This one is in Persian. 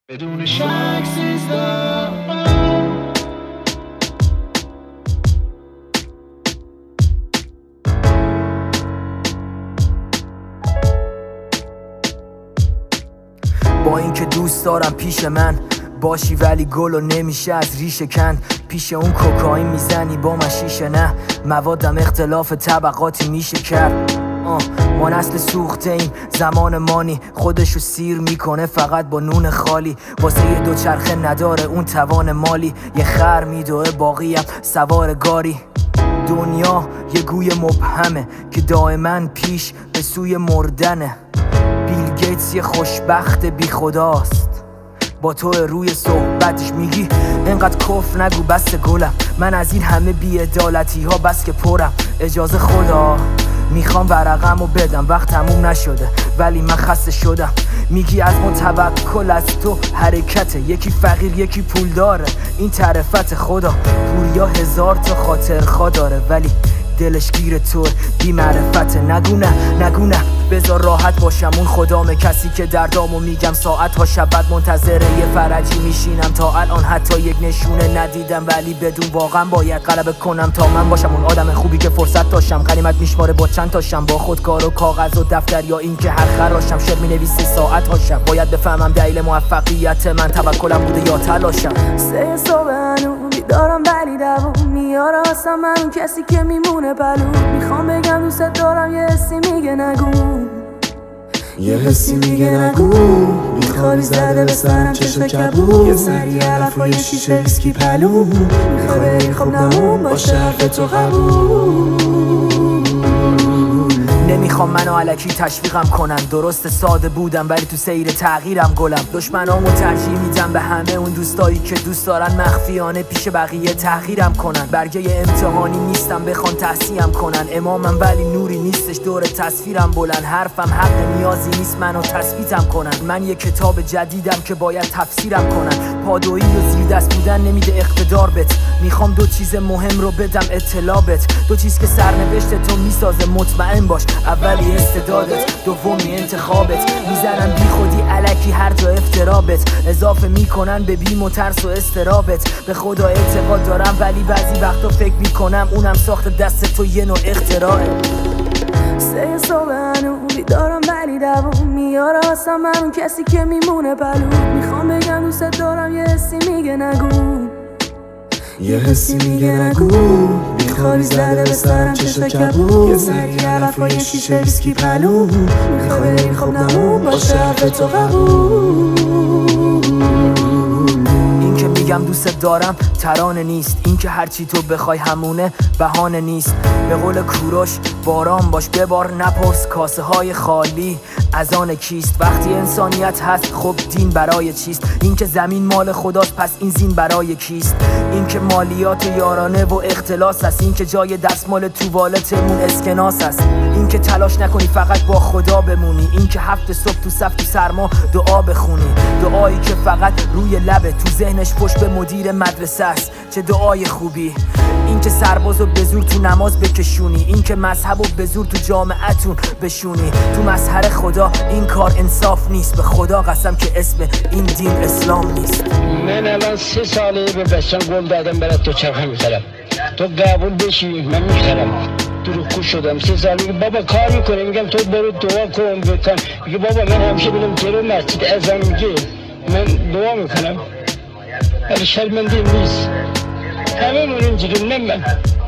بدون شک 13. با اینکه دوست دارم پیش من باشی ولی گلو نمیشه از ریشه کند. پیش اون کوکائین میزنی با من شیشه، نه موادم اختلاف طبقاتی میشه کرد. ما نسل سوخته ایم، زمان مانی خودشو سیر میکنه فقط با نون خالی. واسه یه دوچرخه نداره اون توان مالی، یه خر میدوه باقیم سوار گاری. دنیا یه گوی مبهمه که دائما پیش به سوی مردنه. بیل گیتس یه خوشبخت بی خداست، با تو روی صحبتش میگی اینقدر کف نگو بس گلم. من از این همه بی‌عدالتی ها بس که پرم. اجازه خدا میخوام ورقمو بدم، وقت تموم نشده ولی من خسته شدم. میگی از اون توکل از تو حرکته، یکی فقیر یکی پول داره، این طرفت خدا. پوریا 1000 تا خاطر خواه داره ولی دلش گیر توه، بی معرفته. نگو نه بذار راحت باشم، اون خدامه کسی که دردامو میگم ساعت ها شب منتظره یه فرجی میشینم. تا الان حتی یک نشونه ندیدم ولی بدون واقعا باید غلبه کنم تا من باشم اون آدم خوبی که فرصت داشتم. غنیمت میشماره با چند تاشم، با خودکار و کاغذ و دفتر یا این که هر خراشم. شعر مینویسه ساعت هاشم، باید بفهمم دلیل موفقیت من توکلم بوده یا تلاشم. 3 صبح هنوز بیدارم ولی دوام میاره اصلا من اون کسی که میمونه بلود. میخوام بگم دوست دارم یه حسی میگه نگو، یه حسی میگه نگو. میخوابی زده به سرم چشم کبود، یه سری علف و یه شیشه ویسکی پلو. میخوای بری خب نمون باشه حرف تو قبول. نمیخوام منو الکی تشویقم کنن، درست ساده بودم ولی تو سیر تغییرم گلم. دشمنامو ترجیح میدم به همه اون دوستایی که دوست دارن مخفیانه پیش بقیه تحقیرم کنن. برگه امتحانی نیستم بخوان تحصیلم کنن، امامم ولی نوری نیستش دور تصویرم بلند. حرفم حق نیازی نیست منو تثبیتم کنن. من یه کتاب جدیدم که باید تفسیرم کنن. پادویی و زیر دست بودن نمیده اقتدار بت. میخوام 2 چیز مهم رو بدم اطلاع بت، 2 چیز که سرنوشت تو میسازه. مطمئن باش اولی استعدادت، دومی انتخابت. میزنن بی خودی الکی هر جا افترابت، اضافه میکنن به بیم و ترس و استرابت. به خدا اعتقاد دارم ولی بعضی وقتا فکر میکنم اونم ساخت دست تو یه نوع اختراعه. 3 صبح هنوز بیدارم ولی دوام میاره اصلا من اون کسی که میمونه بلود. میخوام بگم دوست دارم یه حسی میگه نگو، یه حسی میگه نگو. میخوابی زده به سرم چشم کبود، یه سری علف و یه شیشه ویسکی پلو. میخوای بری خب نمون باشه حرف تو قبول. این که میگم دوست دارم ترانه نیست، این که هرچی تو بخوای همونه بهانه نیست. به قول کوروش باران باش ببار نپرس کاسه های خالی از آن کیست. وقتی انسانیت هست خب دین برای چیست؟ این که زمین مال خداست پس این زین برای کیست؟ این که مالیات یارانه و اختلاس است، این که جای دستمال توالتمون اسکناس است. این که تلاش نکنی فقط با خدا بمونی، این که 7 صبح تو صف تو سرما دعا بخونی. دعایی که فقط روی لبه تو ذهنش پشت به مدیر مدرسه است، چه دعای خوبی. این که سربازو به زور تو نماز بکشونی، این که مذهبو به زور تو جامعتون بشونی. تو مظهر خدا این کار انصاف نیست، به خدا قسم که اسم این دین اسلام نیست. من الان 3 ساله به بچم گل دادم برات دوچرخه میخرم، تو قبول بشی من میخرم. دروغگو شدم 3 ساله بابا کار میکنه، میگم تو برو دعا کن بکن. میگه بابا من همیشه برم جلو مسجد اذان میگه من دعا میکنم، ولی شرمنده نیست. همه من اینجوری نه من